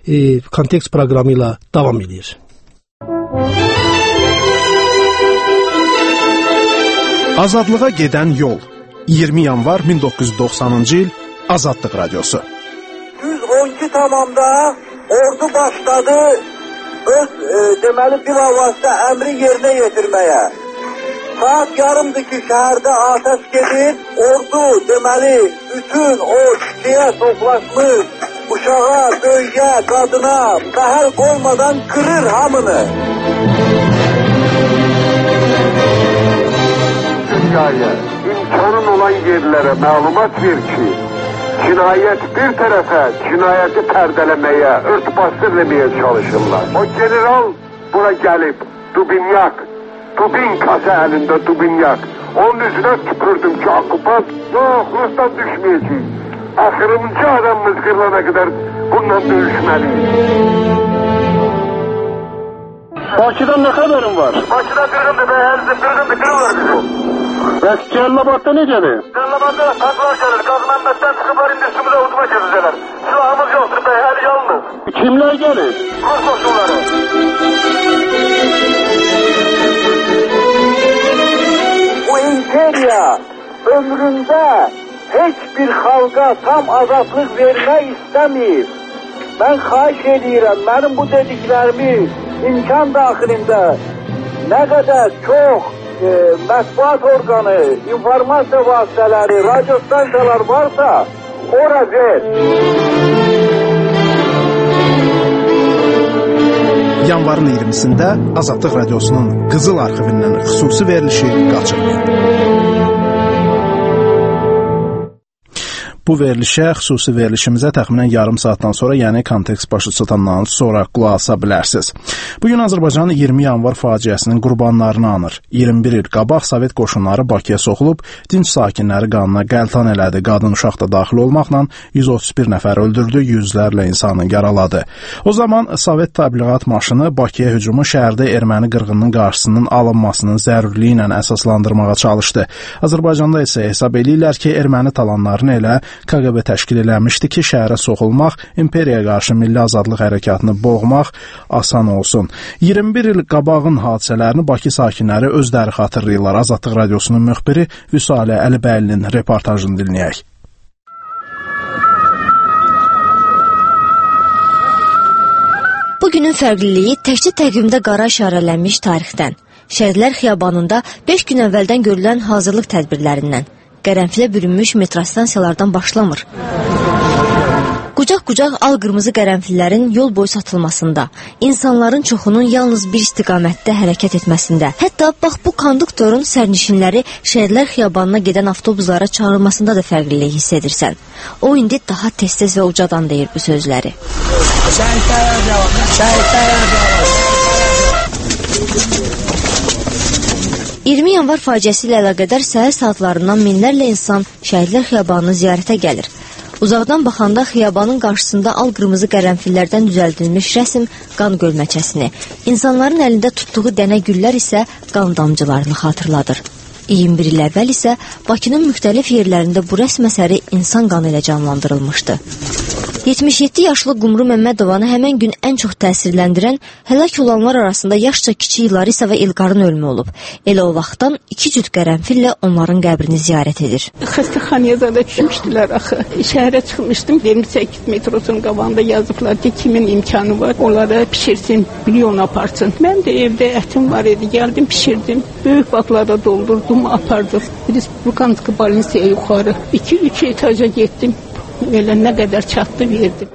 kontekst proqramı ilə davam edir. Azadlığa gedən yol. 20 yanvar 1990-cı il Azadlıq Radiosu. 112 tamamda ordu başladı öz deməli bilavasitə əmri yerinə yetirməyə. Saat yarımdır ki, şəhərdə atəş gedir. Ordu deməli bütün o kişiyə toplaşmış uşağa, böyüyə, qadına məhəl qoymadan kırır hamını. Dünyaya, imkanın olan yerlərə məlumat ver ki, cinayət bir tərəfə cinayəti pərdələməyə, örtbasdır deməyə çalışırlar. O general bura gəlib, Dubinkası əlində Dubinyak. Onun üzünə tüpürdüm ki, okupant, yox, Rusdan düşməyəcək. Axırıncı adamımız qırılana qədər bununla döyüşməliyik. Bakıdan nə xəbərin var? Bakıda qırğındır, qırırlar bizim. Bəs Cəllabadda necədir? Cəllabadda tanklar gəlir, Qazməmməddən çıxıblar, indi üstümüzə uduma gedəcəklər. Silahımız yoxdur, hər yalnız. Kimlər gəlir? Rus qoşunları. Bu imperiya ömründə heç bir xalqa tam azadlıq vermək istəməyib. Mən xahiş edirəm, mənim bu dediklərimi imkan daxilində nə qədər çox mətbuat orqanı, informasiya vasitələri, radio stansiyalar varsa, ora ver. Yanvarın 20-sində Azadlıq Radiosunun Qızıl arxivindən xüsusi verilişi qaçırmayın. Bu verilişə, xüsusi verilişimizə təxminən yarım saatdan sonra, yəni kontekst başı çatandan sonra qulaq asa bilərsiniz. Bugün Azərbaycanın 20 yanvar faciəsinin qurbanlarını anır. 21 il qabaq Sovet qoşunları Bakıya soxulub, dinc sakinləri qanına qəltan elədi, qadın uşaq da daxil olmaqla 131 nəfər öldürdü, yüzlərlə insanı yaraladı. O zaman Sovet təbliğat maşını Bakıya hücumu şəhərdə erməni qırğınının qarşısının alınmasının zəruriliyi ilə əsaslandırmağa çalışdı. Azərbaycanda isə hesab eləyirlər ki, erməni talanlarını elə KQB təşkil eləmişdi ki, şəhərə soxulmaq, imperiyaya qarşı milli azadlıq hərəkatını boğmaq asan olsun. 21 il qabağın hadisələrini Bakı sakinləri özləri xatırlayırlar. Azadlıq Radiosunun müxbiri Vüsalə Əlibəylinin reportajını dinləyək. Bugünün fərqliliyi təkcə təqvimdə qara işarələnmiş tarixdən, Şəhidlər Xiyabanında 5 gün əvvəldən görülən hazırlıq tədbirlərindən, qərənfilə bürünmüş metrostansiyalardan başlamır. Qucaq-qucaq al-qırmızı qərənfillərin yol boyu satılmasında, insanların çoxunun yalnız bir istiqamətdə hərəkət etməsində, hətta bax bu konduktorun sərnişinləri Şəhidlər Xiyabanına gedən avtobuslara çağırmasında da fərqlilik hiss edirsən. O indi daha tez-tez və ucadan deyir bu sözləri. Şəhidlərə cavab, şəhidlərə cavab. 20 yanvar faciəsi ilə əlaqədar səhər saatlarından minlərlə insan Şəhidlər Xiyabanını ziyarətə gəlir. Uzaqdan baxanda xiyabanın qarşısında al-qırmızı qərənfillərdən düzəldilmiş rəsm qan gölməçəsini, insanların əlində tutduğu dənə güllər isə qan damcılarını xatırladır. 21 il əvvəl isə Bakının müxtəlif yerlərində bu rəsm əsəri insan qanı ilə canlandırılmışdı. 77 yaşlı Qumru Məmmədovanı həmən gün ən çox təsirləndirən həlak olanlar arasında yaşca kiçik Larisa və İlqarın ölümü olub. Elə o vaxtdan 2 cüt qərənfillə onların qəbrini ziyarət edir. Xəstəxanaya zada düşmüşdülər axı. Şəhərə çıxmışdım, 28 metrosun qabağında yazıblar ki, kimin imkanı var, onlara pişirsin, milyon aparsın. Mən də evdə ətim var idi, gəldim pişirdim. Böyük baklarda doldurdum, apardım. Respublikanski Balinsiyaya yuxarı 2-3 etaja getdim. Elə nə qədər çatdı verdim.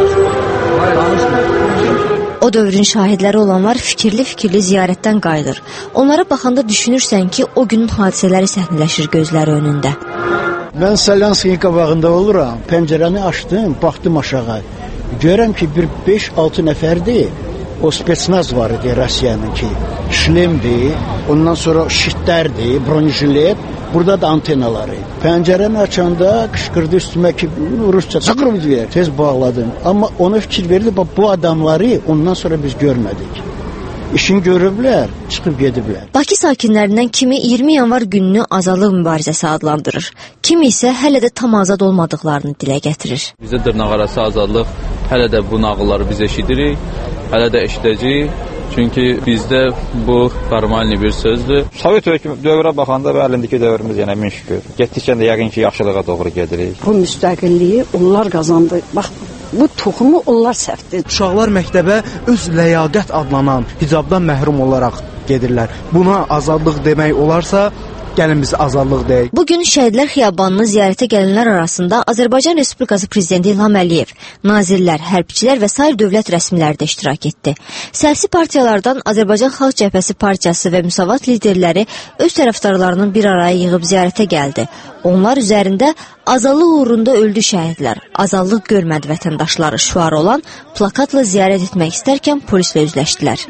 O dövrün şahidləri olanlar fikirli-fikirli ziyarətdən qayıdır. Onlara baxanda düşünürsən ki, o günün hadisələri səhnələşir gözləri önündə. Mən Salyanskiyin qabağında oluram, pəncərəni açdım, baxdım aşağı. Görəm ki, bir 5-6 nəfərdir, o spetsnaz var idi Rusiyanın ki, şlemdir, ondan sonra şitlərdir, bronjilet, burada da antenaları. Pəncərəni açanda qışqırdı üstümə ki, Rusça çaqırım deyir, tez bağladım. Amma ona fikir verdi, bu adamları ondan sonra biz görmədik. işin görüblər, çıxıb gediblər. Bakı sakinlərindən kimi 20 yanvar gününü azadlıq mübarizəsi adlandırır. Kimi isə hələ də tam azad olmadıqlarını dilə gətirir. Bizə dırnaqarası azadlıq, hələ də bu nağılları biz eşidirik, hələ də eşidəcəyik. Çünki bizdə bu formalni bir sözdür. Sovet dövrə baxanda və əlindəki dövrümüz yenə min şükür. Getdikcə də yəqin ki, yaxşılığa doğru gedirik. Bu müstəqilliyi onlar qazandı. Bax, bu toxumu onlar səpdi. Uşaqlar məktəbə öz ləyaqət adlanan hicabdan məhrum olaraq gedirlər. Buna azadlıq demək olarsa, gəlin biz azadlıq deyək. Bugün Şəhidlər Xiyabanını ziyarətə gələnlər arasında Azərbaycan Respublikası Prezidenti İlham Əliyev, nazirlər, hərbçilər və sair dövlət rəsmiləri də iştirak etdi. Siyasi partiyalardan Azərbaycan Xalq Cəbhəsi Partiyası və Müsavat liderləri öz tərəfdarlarının bir araya yığıb ziyarətə gəldi. Onlar üzərində azadlıq uğrunda öldü şəhidlər, azadlıq görmədi vətəndaşları şüarı olan plakatla ziyarət etmək istərkən polislə üzləşdilər.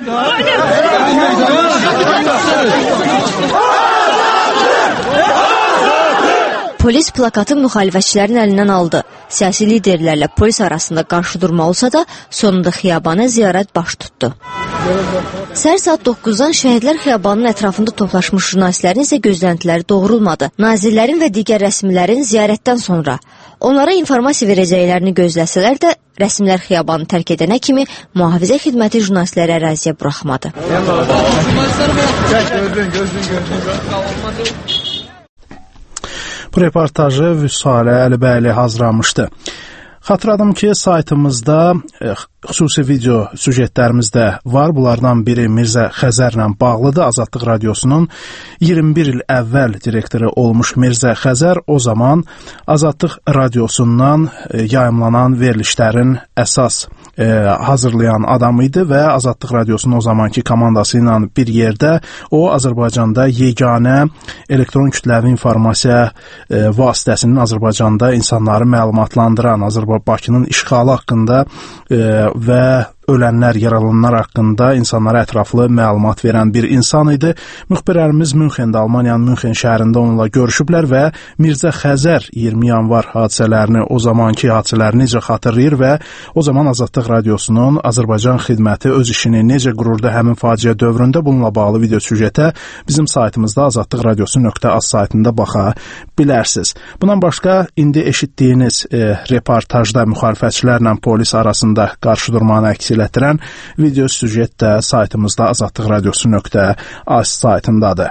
Polis plakatı müxalifətçilərin əlindən aldı. Siyasi liderlərlə polis arasında qarşıdurma olsa da, sonunda xiyabana ziyarət baş tutdu. Səhər saat 9-dan Şəhidlər Xiyabanının ətrafında toplaşmış jurnalistlərin isə gözləntiləri doğrulmadı. Nazirlərin və digər rəsmilərin ziyarətdən sonra onlara informasiya verəcəklərini gözləsələr də, rəsmilər xiyabanı tərk edənə kimi mühafizə xidməti jurnalistləri əraziyə buraxmadı. Bu reportajı Vüsalə Əlibəyli hazırlamışdı. Xatırladım ki, saytımızda xüsusi video süjetlərimiz də var. Bunlardan biri Mirzə Xəzərlə bağlıdır. Azadlıq Radiosunun 21 il əvvəl direktoru olmuş Mirzə Xəzər o zaman Azadlıq Radiosundan yayımlanan verilişlərin əsas hazırlayan adam idi və Azadlıq Radiosunun o zamanki komandası ilə bir yerdə o Azərbaycanda yeganə elektron kütləvi informasiya vasitəsinin Azərbaycanda insanları məlumatlandıran, Bakının işğalı haqqında və ölənlər, yaralananlar haqqında insanlara ətraflı məlumat verən bir insan idi. Müxbirlərimiz Münxendə, Almaniyanın Münxen şəhərində onunla görüşüblər və Mirzə Xəzər 20 yanvar hadisələrini, o zamanki hadisələrini necə xatırlayır və o zaman Azadlıq Radiosunun Azərbaycan xidməti öz işini necə qururdu həmin faciə dövründə. Bununla bağlı video süjetə bizim saytımızda azadlıqradiosu.az saytında baxa bilərsiniz. Bundan başqa indi eşitdiyiniz reportajda müxalifətçilərlə polis arasında qarşıdurmanı əks etdirən video süjet də saytımızda azadlıqradiosu.az saytındadır.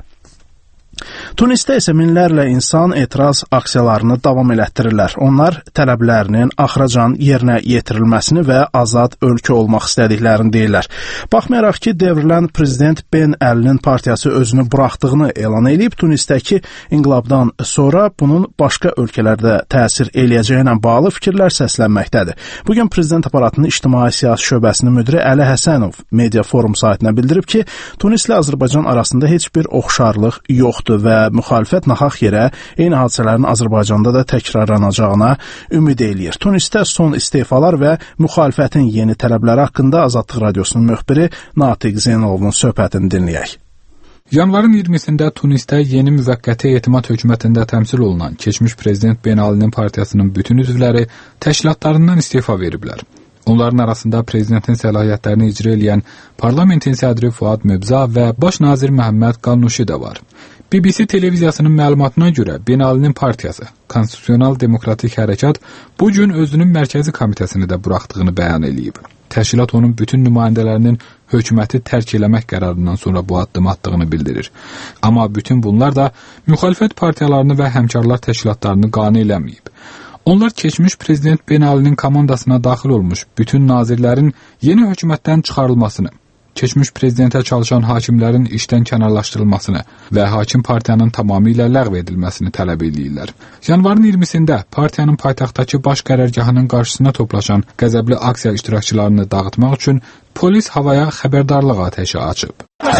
Tunisdə isə minlərlə insan etiraz aksiyalarını davam elətdirirlər. Onlar tələblərinin axıracan yerinə yetirilməsini və azad ölkə olmaq istədiklərini deyirlər. Baxmayaraq ki, devrilən prezident Ben Əlinin partiyası özünü buraxdığını elan edib, Tunisdəki inqilabdan sonra bunun başqa ölkələrdə təsir eləyəcəyinə bağlı fikirlər səslənməkdədir. Bugün prezident aparatının ictimai siyasi şöbəsinin müdiri Əli Həsənov Media Forum saytına bildirib ki, Tunislə Azərbaycan arasında heç bir oxşarlıq yoxdur və müxalifət naxaq yerə eyni hadisələrin Azərbaycanda da təkrarlanacağına ümid eləyir. Tunisdə son istefalar və müxalifətin yeni tələbləri haqqında Azadlıq Radiosunun müxbiri Natiq Zeynalovun söhbətini dinləyək. Yanvarın 20-sində Tunisdə yeni müvəqqəti etimad hökumətində təmsil olunan keçmiş prezident Ben Əlinin partiyasının bütün üzvləri təşkilatlarından istefa veriblər. Onların arasında prezidentin səlahiyyətlərini icra edən parlamentin sədri Fuad Mübza və baş nazir Məhəmməd Qannuşi də var. BBC televiziyasının məlumatına görə Ben Əlinin partiyası, Konstitusional Demokratik Hərəkat bu gün özünün mərkəzi komitəsini də buraxdığını bəyan edib. Təşkilat onun bütün nümayəndələrinin hökuməti tərk eləmək qərarından sonra bu addım atdığını bildirir. Amma bütün bunlar da müxalifət partiyalarını və həmkarlar təşkilatlarını qane eləməyib. Onlar keçmiş prezident Ben Əlinin komandasına daxil olmuş bütün nazirlərin yeni hökumətdən çıxarılmasını, keçmiş prezidentə çalışan hakimlərin işdən kənarlaşdırılmasını və hakim partiyanın tamamilə ləğv edilməsini tələb edirlər. Yanvarın 20-sində partiyanın paytaxtdakı baş qərargahının qarşısına toplaşan qəzəbli aksiya iştirakçılarını dağıtmaq üçün polis havaya xəbərdarlıq atəşi açıb.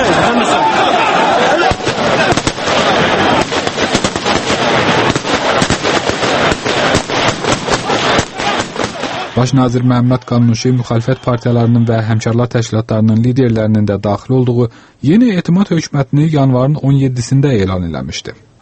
Baş nazir Məhəmməd Qannuşi müxalifət partiyalarının və həmkarlar təşkilatlarının liderlərinin də daxil olduğu yeni etimad hökumətini yanvarın 17-sində elan eləmişdi.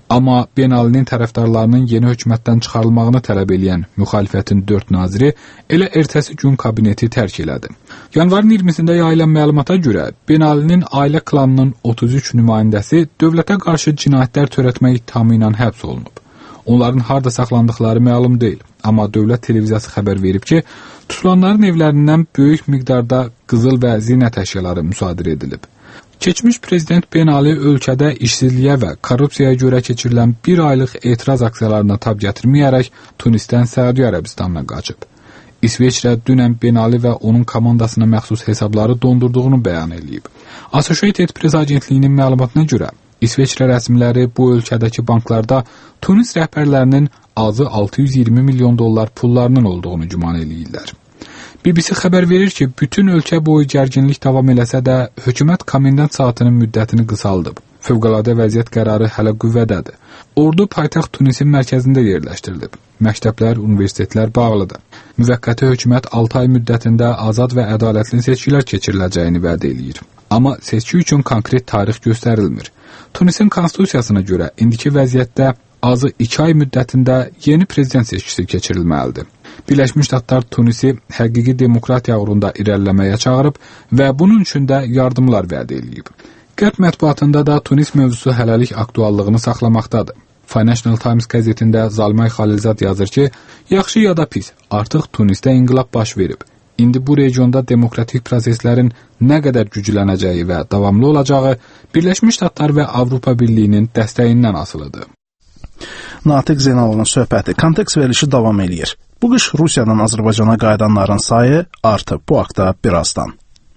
Amma Ben Alinin tərəfdarlarının yeni hökumətdən çıxarılmağını tələb edən müxalifətin 4 naziri elə ertəsi gün kabineti tərk elədi. Yanvarın 20-sində yayılan məlumata görə Ben Alinin ailə klanının 33 nümayəndəsi dövlətə qarşı cinayətlər törətmək ittihamı ilə həbs olunub. Onların harda saxlandıqları məlum deyil. Amma dövlət televiziyası xəbər verib ki, tutulanların evlərindən böyük miqdarda qızıl və zinət əşyaları müsadirə edilib. Keçmiş prezident Ben Ali ölkədə işsizliyə və korrupsiyaya görə keçirilən bir aylıq etiraz aksiyalarına tab gətirməyərək Tunisdən Səudi Ərəbistanına qaçıb. İsveçrə dünən Ben Ali və onun komandasına məxsus hesabları dondurduğunu bəyan edib. Associated Press agentliyinin məlumatına görə İsveçrə rəsmiləri bu ölkədəki banklarda Tunis rəhbərlərinin azı 620 milyon dollar pullarının olduğunu güman eləyirlər. BBC xəbər verir ki, bütün ölkə boyu gərginlik davam eləsə də, hökumət komendant saatının müddətini qısaldıb. Fövqəladə vəziyyət qərarı hələ qüvvədədir. Ordu paytaxt Tunisin mərkəzində yerləşdirilib. Məktəblər, universitetlər bağlıdır. Müvəqqəti hökumət 6 ay müddətində azad və ədalətli seçkilər keçiriləcəyini vəd eləyir. Amma seçki üçün konkret tarix göstərilmir. Tunisin konstitusiyasına görə indiki vəziyyətdə azı 2 ay müddətində yeni prezident seçkisi keçirilməlidir. Birləşmiş Ştatlar Tunisi həqiqi demokratiya uğrunda irəliləməyə çağırıb və bunun üçün də yardımlar vəd eləyib. Qərb mətbuatında da Tunis mövzusu hələlik aktuallığını saxlamaqdadır. Financial Times qəzetində Zalmay Xalilzad yazır ki, yaxşı ya da pis, artıq Tunisdə inqilab baş verib. İndi bu regionda demokratik proseslərin nə qədər güclənəcəyi və davamlı olacağı Birləşmiş Ştatlar və Avropa Birliyinin dəstəyindən asılıdır. Natiq Zeynalının söhbəti, kontekst verilişi davam eləyir. Bu qış Rusiyadan Azərbaycana qayıdanların sayı artıb. Bu haqda birazdan.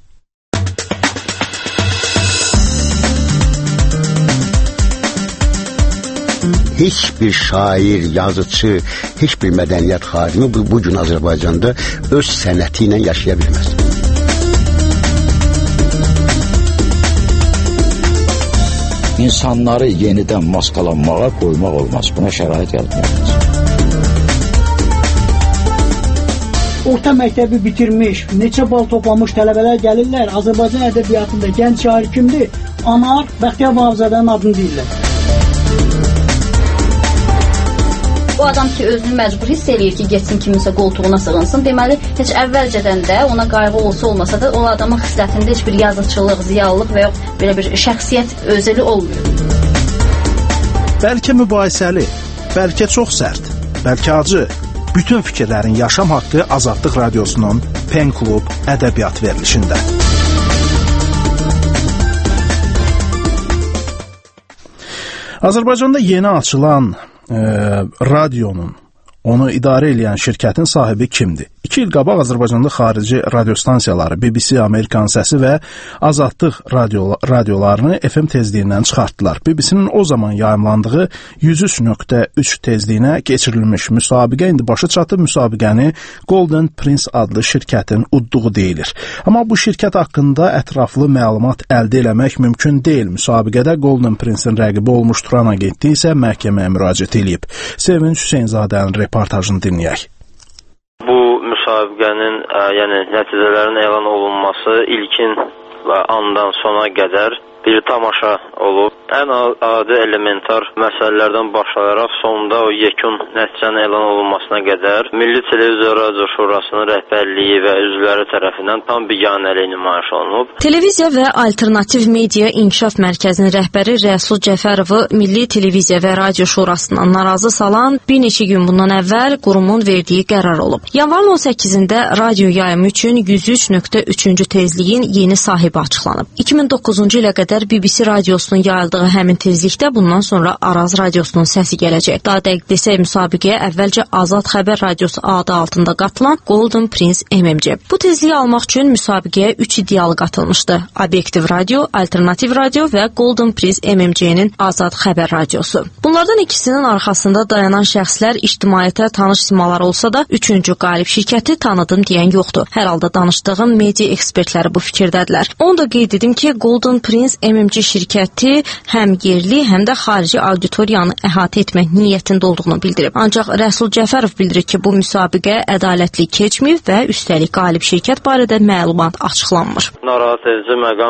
Heç bir şair, yazıcı, heç bir mədəniyyət xadimi bu gün Azərbaycanda öz sənəti ilə yaşaya bilməz. İnsanları yenidən maskalanmağa qoymaq olmaz. Buna şərait yaratmaq. Orta məktəbi bitirmiş, neçə bal toplamış tələbələr gəlirlər. Azərbaycan ədəbiyyatında gənc şair kimdir? Anar Bəxtiyar Vahabzadənin adını deyirlər. O adam ki, özünü məcbur hiss eləyir ki, getsin kiminsə qoltuğuna sığınsın. Deməli, heç əvvəlcədən də ona qayğı olsa da, o adamın xislətində heç bir yazıçılıq, ziyalılıq və yox belə bir şəxsiyyət özəli olmuyor. Bəlkə mübahisəli, bəlkə çox sərt, bəlkə acı. Bütün fikirlərin yaşam haqqı Azadlıq Radiosunun Pen Klub ədəbiyyat verilişində. Azərbaycanda yeni açılan radionun, onu idarə edən şirkətin sahibi kimdir? 2 il qabaq Azərbaycanda xarici radiostansiyaları BBC, Amerikan Səsi və Azadlıq radiolarını FM tezliyindən çıxartdılar. BBC-nin o zaman yayımlandığı 103.3 tezliyinə keçirilmiş müsabiqə indi başa çatıb. Müsabiqəni Golden Prince adlı şirkətin udduğu deyilir. Amma bu şirkət haqqında ətraflı məlumat əldə eləmək mümkün deyil. Müsabiqədə Golden Prince-in rəqibi olmuş Turan agentliyi isə məhkəməyə müraciət edib. Sevinç Hüseynzadənin reportajını dinləyək. Bu müsabiqənin nəticələrin elan olunması ilkin və andan sona qədər bir tamaşa olub. Ən adi elementar məsələlərdən başlayaraq sonda o yekun nəticənin elan olunmasına qədər Milli Televiziya Radio Şurasının rəhbərliyi və üzvləri tərəfindən tam biganəlik nümayiş olunub. Televiziya və Alternativ Media İnkişaf Mərkəzinin rəhbəri Rəsul Cəfərovu Milli Televiziya və Radio Şurasından narazı salan bir neçə gün bundan əvvəl qurumun verdiyi qərar olub. Yanvarın 18-də radio yayımı üçün 103.3-cü tezliyin yeni sahibi açıqlanıb. 2009-cu ilə qədər BBC radiosunun yayıldığı həmin tezlikdə bundan sonra Araz radiosunun səsi gələcək. Daha dəqiq desək, müsabiqəyə əvvəlcə Azad Xəbər radiosu adı altında qatılan Golden Prince MMC. Bu tezliyi almaq üçün müsabiqəyə 3 iddialı qatılmışdı. Obyektiv Radio, Alternativ Radio və Golden Prince MMC-nin Azad Xəbər radiosu. Bunlardan ikisinin arxasında dayanan şəxslər ictimaiyyətə tanış simalar olsa da, 3-cü qalib şirkəti tanıdım deyən yoxdur. Hər halda danışdığım media ekspertləri bu fikirdədirlər. Onu da qeyd edim ki, Golden Prince MMC şirkəti həm yerli, həm də xarici auditoriyanı əhatə etmək niyyətində olduğunu bildirib. Ancaq Rəsul Cəfərov bildirir ki, bu müsabiqə ədalətli keçməyib və üstəlik qalib şirkət barədə məlumat açıqlanmır. Narahat edici məqam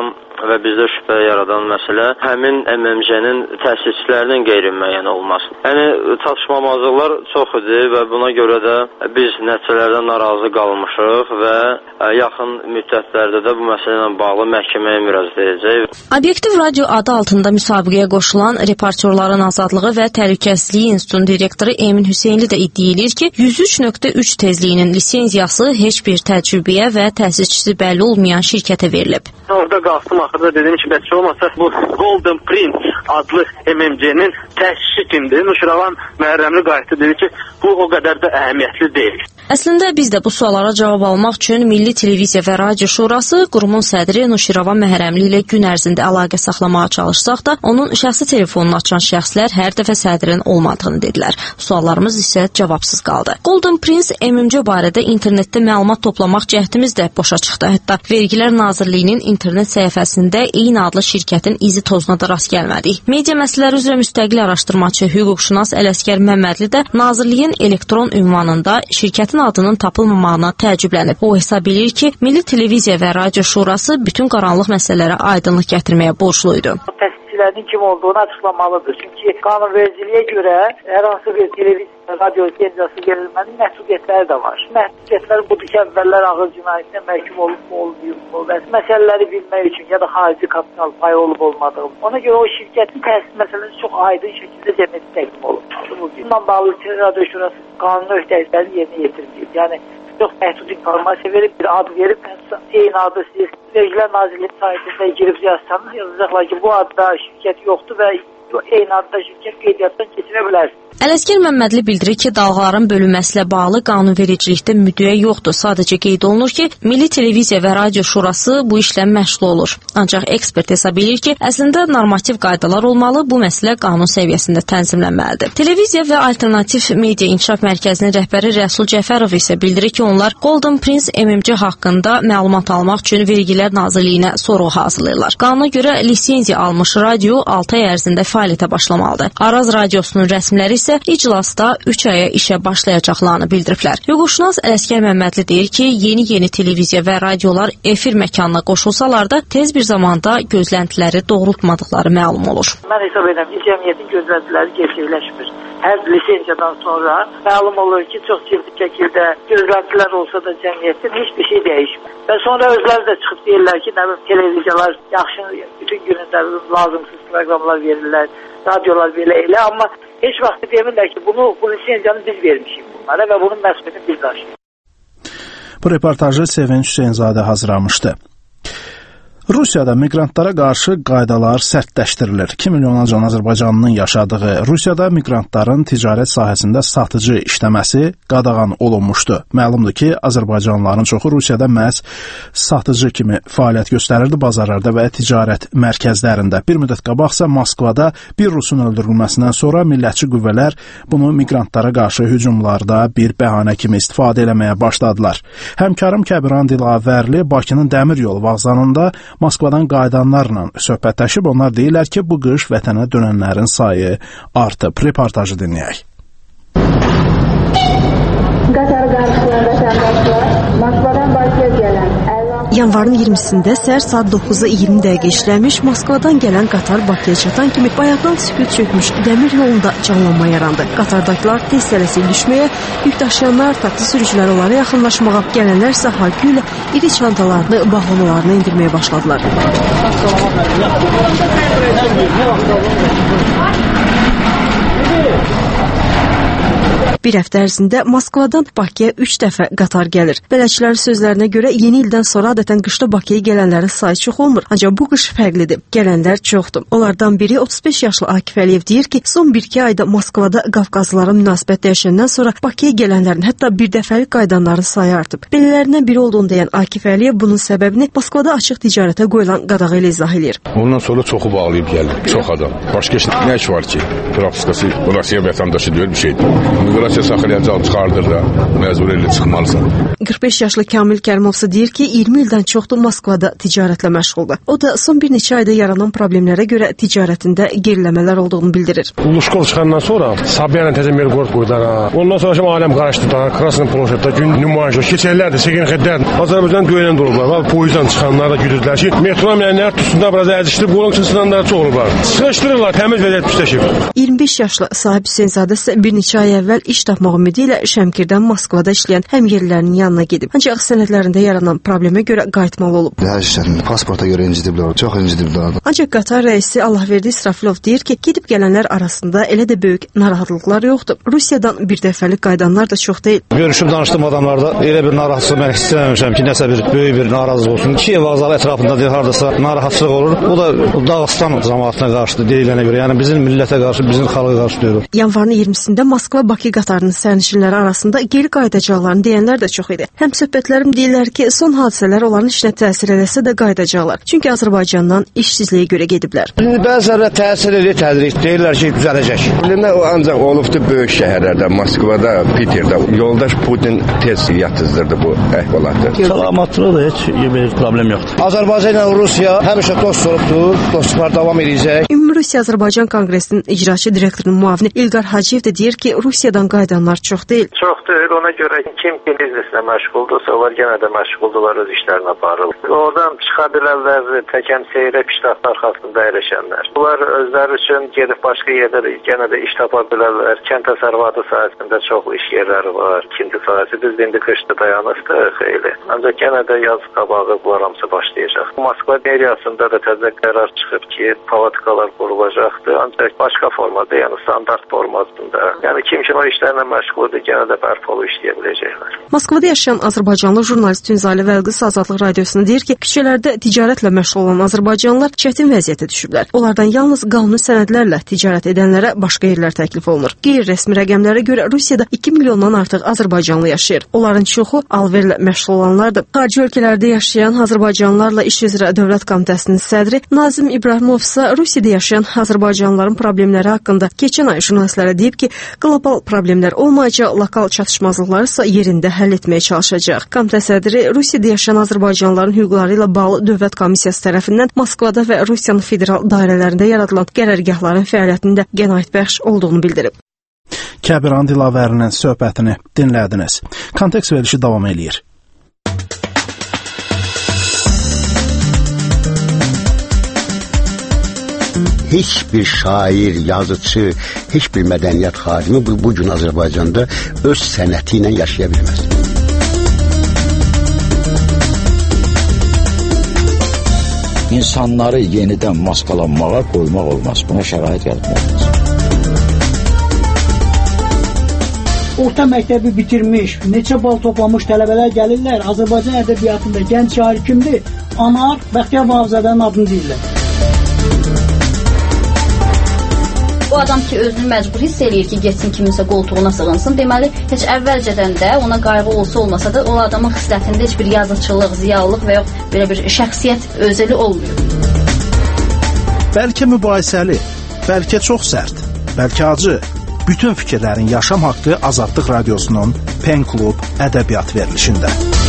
və bizdə şübhə yaradan məsələ həmin MMC-nin təsisçilərinin qeyri-müəyyən olması. Yəni çatışmamazlıqlar çox idi və buna görə də biz nəticələrdən narazı qalmışıq və yaxın müddətlərdə də bu məsələ ilə bağlı məhkəməyə müraciət edəcək. Obyektiv Radio adı altında müsabiqəyə qoşulan Reportyorların Azadlığı və Təhlükəsizliyi İnstitutunun direktoru Emin Hüseynli də iddia edir ki, 103.3 tezliyinin lisenziyası heç bir təcrübəyə və təsisçisi bəlli olmayan şirkətə verilib. Orada qalxdım, axırda dedim ki, bəs olmasa bu Golden Prince adlı MMC-nin təsisçisi kimdir? Nuşiravan Məhərrəmli qayıtdı, dedi ki, bu o qədər də əhəmiyyətli deyil. Əslində biz də bu suallara cavab almaq üçün Milli Televiziya və Radio Şurası qurumun sədri Nuşiravan Məhərrəmli ilə gün ərzində əlaqə saxlamağa çalışsaq da, onun şəxsi telefonunu açan şəxslər hər dəfə sədrin olmadığını dedilər. Suallarımız isə cavabsız qaldı. Golden Prince MMC barədə internetdə məlumat toplamaq cəhdimiz də boşa çıxdı. Hətta Vergilər Nazirliyinin internet səhifəsində eyni adlı şirkətin izi tozuna da rast gəlmədik. Media məsələləri üzrə müstəqil araşdırmaçı, hüquqşünas Ələsgər Məmmədli də Nazirliyin elektron ünvanında şirkətin adının tapılmamağına təəccüblənib. O hesab edir ki, Milli Televiziya və Radio Şurası bütün qaranlıq məsələlərə aydınlıq gətirməyə borcluydu. Təsisçilərin kim olduğunu açıqlamalıdır. Çünki qanunvericiliyə görə hər hansı bir televiziya, radio lisenziyası verilmənin məhdudiyyətləri də var. Məhdudiyyətlər budur ki, əvvəllər ağır cinayətinə məhkum olub və məsələləri bilmək üçün ya da xarici kapital payı olub olmadığı. Ona görə o şirkətin təsis məsələsi çox aydın şəkildə cəmiyyətə təqdim olunmalıdır. Bununla bağlı Radio Şurası qanuni öhdəliklərini yerinə yetirməyib. Yəni çox məhdud informasiya verib, bir ad verib, eyni adı siz Vergilər Nazirliyi saytında girib yazsanız, yazacaqlar ki, bu adda şirkət yoxdur və eyni adda şirkət qeydiyyatdan keçirə bilərsiniz. Ələsgər Məmmədli bildirir ki, dalğaların bölünməsi ilə bağlı qanunvericilikdə müddəə yoxdur. Sadəcə qeyd olunur ki, Milli Televiziya və Radio Şurası bu işlə məşğul olur. Ancaq ekspert hesab edir ki, əslində normativ qaydalar olmalı, bu məsələ qanun səviyyəsində tənzimlənməlidir. Televiziya və Alternativ Media İnkişaf Mərkəzinin rəhbəri Rəsul Cəfərov isə bildirir ki, onlar Golden Prince MMC haqqında məlumat almaq üçün Vergilər Nazirliyinə sorğu hazırlayırlar. Qanuna görə lisenziya almış radio 6 ay ərzində fəaliyyətə başlamalıdır. Araz Radiosunun rəsmiləri isə iclasda 3 aya işə başlayacaqlarını bildiriblər. Hüquqşünas Ələsgər Məmmədli deyir ki, yeni televiziya və radiolar efir məkanına qoşulsalar da tez bir zamanda gözləntiləri doğrultmadıqları məlum olur. Mən hesab edirəm ki, cəmiyyətin gözləntiləri gerçəkləşmir. Hər lisenziyadan sonra məlum olur ki, çox ciddi şəkildə gözləntilər olsa da cəmiyyətin heç bir şey dəyişmir. Və sonra özləri də çıxıb deyirlər ki, televiziyalar yaxşı, bütün günündə lazımsız proqramlar verirlər, radiolar belə elə, amma heç vaxt demirlər ki, bu lisenziyanı biz vermişik bunlara və bunun məsuliyyətini biz daşıyırıq. Bu reportajı Sevinç Hüseynzadə hazırlamışdı. Rusiyada miqrantlara qarşı qaydalar sərtləşdirilir. 2 milyonlarca Azərbaycanlının yaşadığı Rusiyada miqrantların ticarət sahəsində satıcı işləməsi qadağan olunmuşdu. Məlumdur ki, Azərbaycanlıların çoxu Rusiyada məhz satıcı kimi fəaliyyət göstərirdi bazarlarda və ticarət mərkəzlərində. Bir müddət qabaqsa Moskvada bir rusun öldürülməsindən sonra millətçi qüvvələr bunu miqrantlara qarşı hücumlarda bir bəhanə kimi istifadə eləməyə başladılar. Həmkarım Kəbiran Dilavərli Bakının Dəmir Yolu vağzalında Moskvadan qayıdanlarla söhbətləşib, onlar deyirlər ki, bu qış vətənə dönənlərin sayı artıb. Reportajı dinləyək. Yanvarın 20-sində səhər saat 9-a 20 dəqiqə işləmiş Moskvadan gələn qatar Bakıya çatan kimi bayaqdan sükut çökmüş dəmir yolunda canlanma yarandı. Qatardakılar tez tələsik düşməyə, yük daşıyanlar, taksi sürücüləri onlara yaxınlaşmağa, gələnlər isə haykü ilə iri çantalarını, bağlamalarını indirməyə başladılar. Bir həftə ərzində Moskvadan Bakıya 3 dəfə qatar gəlir. Bələdçilərin sözlərinə görə yeni ildən sonra adətən qışda Bakıya gələnlərin sayı çox olmur. Ancaq bu qış fərqlidir. Gələnlər çoxdur. Onlardan biri 35 yaşlı Akif Əliyev deyir ki, son 1-2 ayda Moskvada Qafqazlılara münasibət dəyişəndən sonra Bakıya gələnlərin, hətta bir dəfəlik qayıdanların sayı artıb. Belələrindən biri olduğunu deyən Akif Əliyev bunun səbəbini Moskvada açıq ticarətə qoyulan qadağa ilə izah edir. Ondan sonra çoxu bağlayıb gəlir. Çox adam. Başqa nə iş var ki? Propiskası Rusiya vətəndaşı deyil bir şeydir. Rusiya saxlayan çıxardır da, məcbur elə çıxmalısan. 45 yaşlı Kamil Kərimovsa deyir ki, 20 ildən çoxdur Moskvada ticarətlə məşğuldur. O da son bir neçə ayda yaranan problemlərə görə ticarətində geriləmələr olduğunu bildirir. Luşkov çıxandan sonra Sabyanın təzə Mergorod qoydular. Ondan sonra şimdi aləm qarışdı da, Krasnı Ploşetdə gün nümayişə, keçərlərdə, Segenxedlər, Azərbaycan döyənən durublar. Poyuzdan çıxanlar da güdürdülər ki, metro mənlər tutsundan biraz əzişdirib, qolun çıxsınanlar çox olublar. Sıxışdırırlar, təmiz vəziyyət pisləşib. 25 yaşlı Sahib Hüseynzadə isə bir neçə ay əvvəl iş tapmaq ümidi ilə Şəmkirdən Moskvada işləyən həmyerlilərinin yanına gedib. Ancaq sənədlərində yaranan problemə görə qayıtmalı olub. Hər şeyin pasporta görə incidiblər, çox incidiblər. Ancaq Qatar rəisi Allahverdi İsrafilov deyir ki, gedib gələnlər arasında elə də böyük narahatlıqlar yoxdur. Rusiyadan bir dəfəlik qayıdanlar da çox deyil. Görüşüb danışdığım adamlarda elə bir narahatsızlıq mən istəməmişəm ki, nəsə bir böyük bir narazılıq olsun. Kiyev vağzalı ətrafında deyir, hardasa narahatçılıq olur. O da Dağıstan cəmaatına qarşıdır deyilənə görə. Yəni bizim millətə qarşı, bizim xalqa qarşı deyil. Yanvarın 20-sində Moskva-Bakı qatarının sərnişinləri arasında geri qayıdacaqlarını deyənlər də çox idi. Həm söhbətlərim deyirlər ki, son hadisələr onların işinə təsir eləsə də qayıdacaqlar. Çünki Azərbaycandan işsizliyə görə gediblər. Bəzilərə təsir edir, tədris deyirlər ki, düzələcək. Problemlər ancaq olubdu böyük şəhərlərdə, Moskvada, Peterdə. Yoldaş Putin tez yatızdırdı bu əhvalatı. Salamatlıqda heç bir problem yoxdur. Azərbaycan ilə Rusiya həmişə dost olubdur, dostluqlar davam edəcək. Ümumi Rusiya-Azərbaycan Konqresinin icraçı direktorunun müavini İlqar Hacıyev də deyir ki, Rusiyadan qayıdanlar çox deyil. Çox deyil, ona görə kim bizneslə məşğuldursa, onlar yenə də məşğuldurlar, öz işlərini aparırlar. Oradan çıxa bilərlər, təkən seyrə piştaxta arxasında əyləşənlər. Bunlar özləri üçün gedib başqa yerdə də yenə də iş tapa bilərlər. Kənd təsərrüfatı sahəsində çox iş yerləri var. İkinci sahəsi biz indi qışda dayanıqdır xeyli. Ancaq yenə də yaz qabağı bu hamısı başlayacaq. Moskva meriyasında da təzə qərar çıxıb ki, palatkalar qurulacaqdır. Ancaq başqa formada, yəni standart formasında. Yəni kim o işlərlə məşğuldur, yenə də bərpalı işləyə biləcəklər. Moskvada yaşayan Azərbaycanlı jurnalist Tünzalı Vəlqis Azadlıq Radiosuna deyir ki, küçələrdə ticarətlə məşğul olan azərbaycanlılar çətin vəziyyətə düşüblər. Onlardan yalnız qanuni sənədlərlə ticarət edənlərə başqa yerlər təklif olunur. Qeyri-rəsmi rəqəmlərə görə Rusiyada 2 milyondan artıq azərbaycanlı yaşayır. Onların çoxu alverlə məşğul olanlardır. Xarici ölkələrdə yaşayan azərbaycanlılarla iş üzrə Dövlət Komitəsinin sədri Nazim İbrahimov isə Rusiyada yaşayan azərbaycanlıların problemləri haqqında keçən ay jurnalistlərə deyib ki, qlobal problemlər olmayacaq, lokal çatışmazlıqları isə yerində həll etməyə çalışacaq. Komitə sədri Rusiyada yaşayan azərbaycanlıların hüquqları ilə bağlı Dövlət Komissiyası tərəfindən Moskvada və Rusiyanın federal dairələrində yaradılan qərargahların fəaliyyətində qənaətbəxş olduğunu bildirib. Kəbiran Dilavərinin söhbətini dinlədiniz. Kontekst verilişi davam eləyir. Heç bir şair, yazıcı, heç bir mədəniyyət xadimi bu gün Azərbaycanda öz sənəti ilə yaşaya bilməz. İnsanları yenidən maskalanmağa qoymaq olmaz. Buna şərait yaratmaq olmaz. Orta məktəbi bitirmiş, neçə bal toplamış tələbələr gəlirlər. Azərbaycan ədəbiyyatında gənc şair kimdir? Anar Bəxtiyar Vahabzadənin adını deyirlər. O adam ki, özünü məcbur hiss eləyir ki, getsin kiminsə qoltuğuna sığınsın. Deməli, heç əvvəlcədən də ona qayğı olsa olmasa da o adamın xislətində heç bir yazıçılıq, ziyalılıq və yox belə bir şəxsiyyət özəli olmuyor. Bəlkə mübahisəli, bəlkə çox sərt, bəlkə acı. Bütün fikirlərin yaşam haqqı Azadlıq Radiosunun Pen Klub ədəbiyyat verilişində.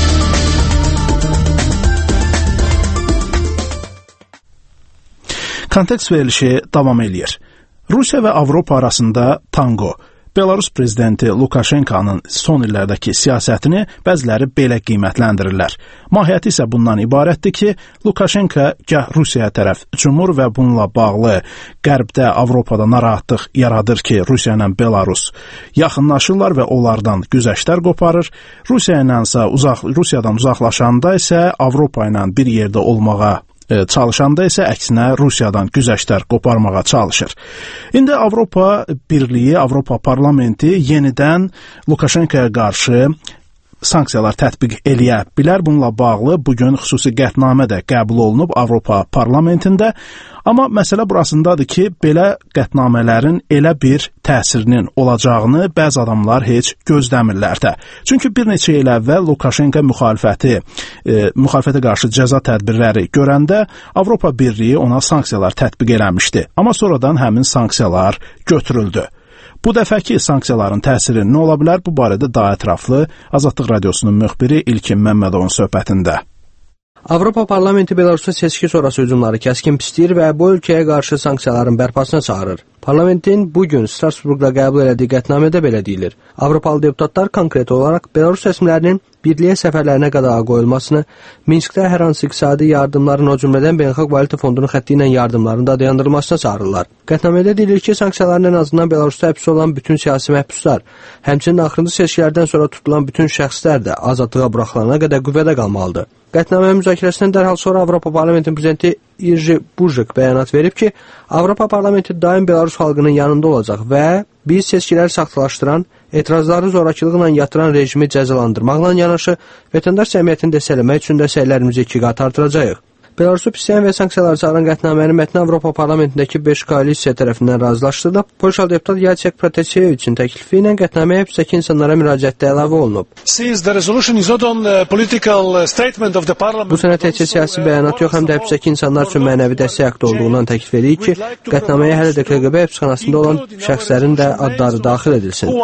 Kontekst verilişi davam eləyir. Rusiya və Avropa arasında tango. Belarus prezidenti Lukashenkonun son illərdəki siyasətini bəziləri belə qiymətləndirirlər. Mahiyyəti isə bundan ibarətdir ki, Lukashenko gah Rusiyaya tərəf cumhur və bununla bağlı Qərbdə, Avropada narahatlıq yaradır ki, Rusiya ilə Belarus yaxınlaşırlar və onlardan güzəştlər qoparır. Rusiyadan uzaqlaşanda isə Avropa ilə bir yerdə olmağa çalışanda isə əksinə Rusiyadan güzəştlər qoparmağa çalışır. İndi Avropa Birliyi, Avropa Parlamenti yenidən Lukashenkoya qarşı sanksiyalar tətbiq eləyə bilər. Bununla bağlı bugün xüsusi qətnamə də qəbul olunub Avropa Parlamentində. Amma məsələ burasındadır ki, belə qətnamələrin elə bir təsirinin olacağını bəzi adamlar heç gözləmirlər də. Çünki bir neçə il əvvəl Lukashenko müxalifətə qarşı cəza tədbirləri görəndə Avropa Birliyi ona sanksiyalar tətbiq eləmişdi. Amma sonradan həmin sanksiyalar götürüldü. Bu dəfəki sanksiyaların təsiri nə ola bilər? Bu barədə daha ətraflı Azadlıq Radiosunun müxbiri İlkin Məmmədovun söhbətində. Avropa Parlamenti Belarusa seçki sonrası hücumları kəskin pisləyir və bu ölkəyə qarşı sanksiyaların bərpasına çağırır. Parlamentin bugün Strasburqda qəbul elədiyi qətnamədə belə deyilir. Avropalı deputatlar konkret olaraq Belarus rəsmilərinin birliyə səfərlərinə qadağa qoyulmasını, Minskdə hər hansı iqtisadi yardımların, o cümlədən Beynəlxalq Valyuta Fondunun xətti ilə yardımların da dayandırılmasına çağırırlar. Qətnamədə deyilir ki, sanksiyaların ən azından Belarusda həbs olan bütün siyasi məhbuslar, həmçinin axırıncı seçkilərdən sonra tutulan bütün şəxslər də azadlığa buraxılana qədər qüvvədə qalmalıdır. Qətnamə müzakirəsindən dərhal sonra Avropa Parlamentinin prezidenti Irji Bujik bəyanat verib ki, Avropa Parlamenti daim Belarus xalqının yanında olacaq və biz seçkiləri saxtalaşdıran, etirazları zorakılıqla yatıran rejimi cəzalandırmaqla yanaşı, vətəndaş cəmiyyətini dəstəkləmək üçün də səylərimizi 2 qat artıracağıq. Belarusu pisləyən və sanksiyaları çağıran qətnamənin mətni Avropa Parlamentindəki 5 koalisiya tərəfindən razılaşdırılıb. Polşalı deputat Jacek Protaseviçin təklifi ilə qətnaməyə həbsdəki insanlara müraciətdə əlavə olunub. Bu sənə təkcə siyasi bəyanat yox, həm də həbsdəki insanlar üçün mənəvi dəstək haqqı olduğundan təklif edir ki, qətnaməyə hələ də KGB həbsxanasında olan şəxslərin də adları daxil edilsin.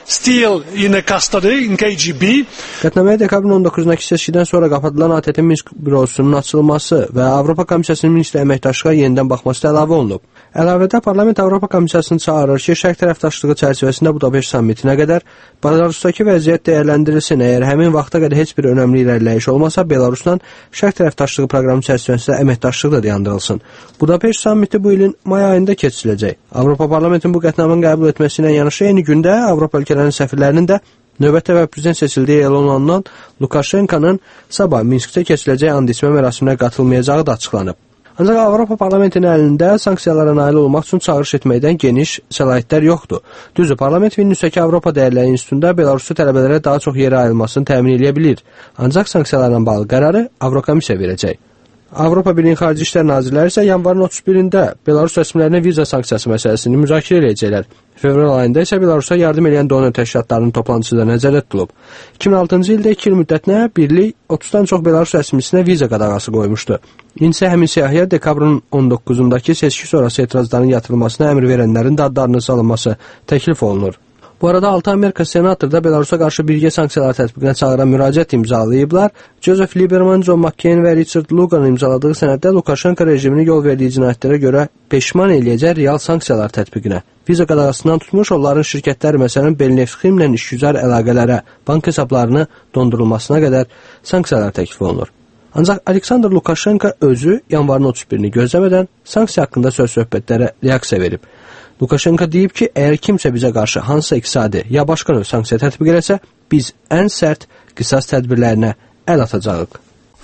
Qətnaməyə dekabrın 19-dakı seçkidən sonra qapadılan ATƏT Minsk bürosunun açılması və Avropa Komissiyasının Minsklə əməkdaşlığa yenidən baxması da əlavə olunub. Əlavədə Parlament Avropa Komissiyasını çağırır ki, şərq tərəfdaşlığı çərçivəsində Budapeşt sammitinə qədər Belarusdakı vəziyyət dəyərləndirilsin. Əgər həmin vaxta qədər heç bir önəmli irəliləyiş olmasa, Belarusla şərq tərəfdaşlığı proqramı çərçivəsində əməkdaşlıq da dayandırılsın. Budapeşt sammiti bu ilin may ayında keçiriləcək. Avropa Parlamentinin bu qətnaməni qəbul etməsi ilə yanaşı eyni gündə Avropa ölkələrinin səfirlərinin də növbəti və prezident seçildiyi elan olunan Lukashenkonun sabah Minskdə keçiləcək and içmə mərasiminə qatılmayacağı da açıqlanıb. Ancaq Avropa Parlamentinin əlində sanksiyalara nail olmaq üçün çağırış etməkdən geniş səlahiyyətlər yoxdur. Düzdür, Parlament Vilniusdakı Avropa Dəyərləri İnstitutunda Belaruslu tələbələrə daha çox yer ayrılmasını təmin edə bilir. Ancaq sanksiyalarla bağlı qərarı Avrokomissiya verəcək. Avropa Birliyi Xarici İşlər Nazirləri isə yanvarın 31-də Belarus rəsmilərinə viza sanksiyası məsələsini müzakirə edəcəklər. Fevral ayında isə Belarusa yardım edən donor təşkilatlarının toplantısı da nəzərdə tutulub. 2006-cı ildə 2 il müddətinə birlik 30-dan çox Belarus rəsmisinə viza qadağası qoymuşdu. İndi isə həmin siyahıya dekabrın 19-undakı seçki sonrası etirazların yatırılmasına əmr verənlərin də adlarının salınması təklif olunur. Bu arada 6 Amerika senatorda Belarusa qarşı birgə sanksiyalar tətbiqinə çağıran müraciət imzalayıblar. Joseph Lieberman, John McCain və Richard Lugan'ın imzaladığı sənəddə Lukashenko rejimini yol verdiyi cinayətlərə görə peşman eləyəcək real sanksiyalar tətbiqinə. Viza qadağasından tutmuş onların şirkətləri məsələn Belneftximlə işgüzar əlaqələrə, bank hesablarını dondurulmasına qədər sanksiyalar təklif olunur. Ancaq Aleksandr Lukashenko özü yanvarın 31-ni gözləmədən sanksiya haqqında söz-söhbətlərə reaksiya verib. Lukashenko deyib ki, əgər kimsə bizə qarşı hansısa iqtisadi ya başqa növ sanksiya tətbiq eləsə, biz ən sərt qisas tədbirlərinə əl atacağıq.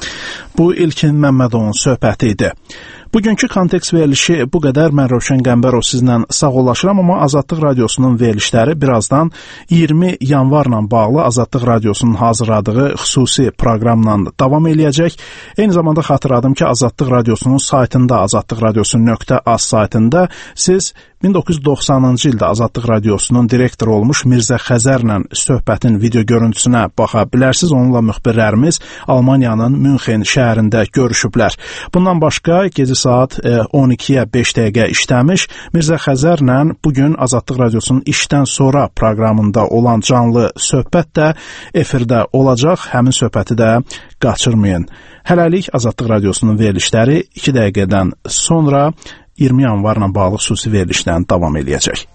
Bu İlkin Məmmədovun söhbəti idi. Bugünkü kontekst verilişi bu qədər. Mən Rövşən Qəmbərov sizlə sağollaşıram, amma Azadlıq Radiosunun verilişləri birazdan 20 yanvarla bağlı Azadlıq Radiosunun hazırladığı xüsusi proqramla davam eləyəcək. Eyni zamanda xatırladım ki, Azadlıq Radiosunun saytında, azadlıqradiosu.az saytında siz 1990-cı ildə Azadlıq Radiosunun direktoru olmuş Mirzə Xəzərlə söhbətin video görüntüsünə baxa bilərsiniz. Onunla müxbirlərimiz Almaniyanın Münxen şəhərində görüşüblər. Bundan başqa gecə saat 12-yə 5 dəqiqə işləmiş Mirzə Xəzərlə bugün Azadlıq Radiosunun işdən sonra proqramında olan canlı söhbət də efirdə olacaq. Həmin söhbəti də qaçırmayın. Hələlik Azadlıq Radiosunun verilişləri 2 dəqiqədən sonra 20 yanvarla bağlı xüsusi verilişlə davam eləyəcək.